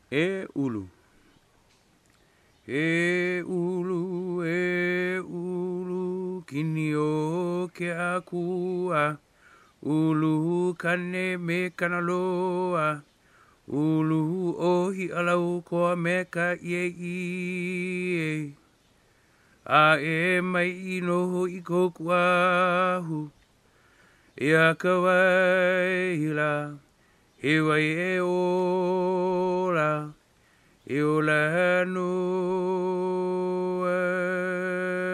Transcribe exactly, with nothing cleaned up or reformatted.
E ulu. E ulu, e ulu, kini o ke akua. Ulu kane me kanaloa. Ulu ohi alau koa me ka ie ie. A e mai ino i koku ahu. Ia ka waila. E wai e ola. E ola no